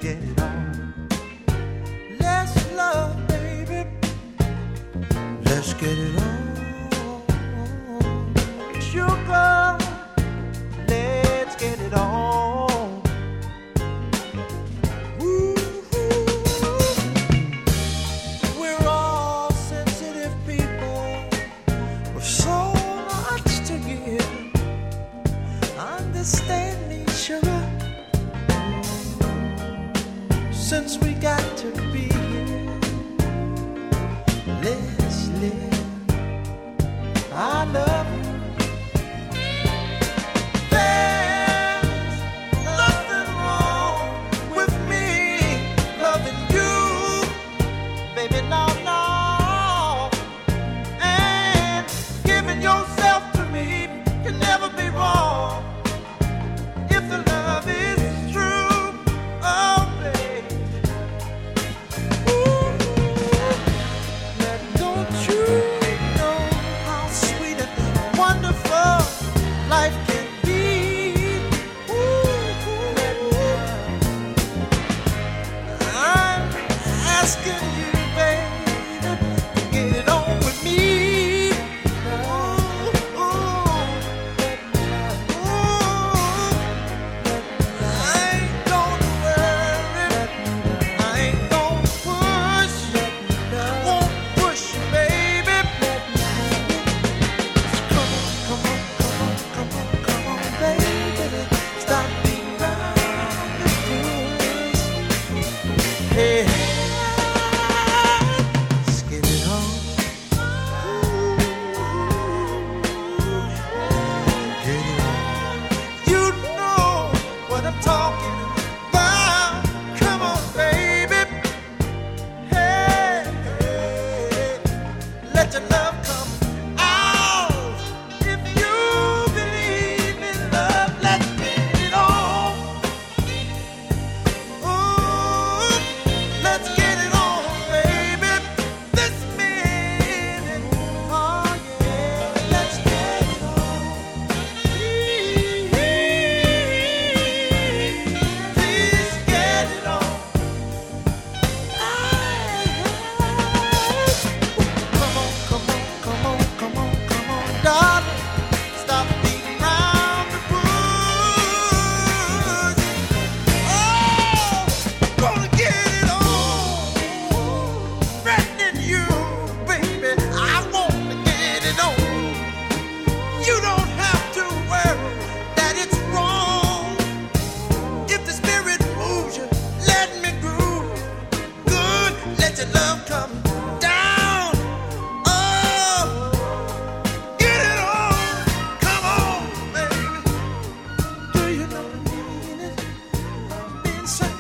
get it on. Let's love, baby. Let's get it on. Sugar, let's get it on. Ooh, we're all sensitive people with so much to give. Understand me, sugar. Since we got to be here, let's live. I love you. There's nothing wrong with me loving you, baby, no, no. And giving yourself to me can never be wrong if the love is true. Oh, baby. Ooh, don't you know how sweet and wonderful life can be? Ooh, I'm asking you, baby, to get it on with me. Ooh, I ain't gonna worry, I ain't gonna push, won't push you, baby. Come on, come on, come on, come on, come on, baby. Stop being around the bush. Hey, let's get it on. Get it on. You know what I'm talking about. Come on, baby. Hey, hey, let your love come out. If you believe in love, let's get it on. Ooh, let's get it on, baby. This minute, oh yeah, let's get it on. Please get it on. Come on, come on, come on, come on, come on, darling. Stop beating around the bush. Oh, gonna get it on. Threatening you, baby. I wanna get it on. You don't have to worry that it's wrong. If the spirit moves you, let me groove. Good, let your love come down. Oh, get it on. Come on, baby. Do you know the meaning of being such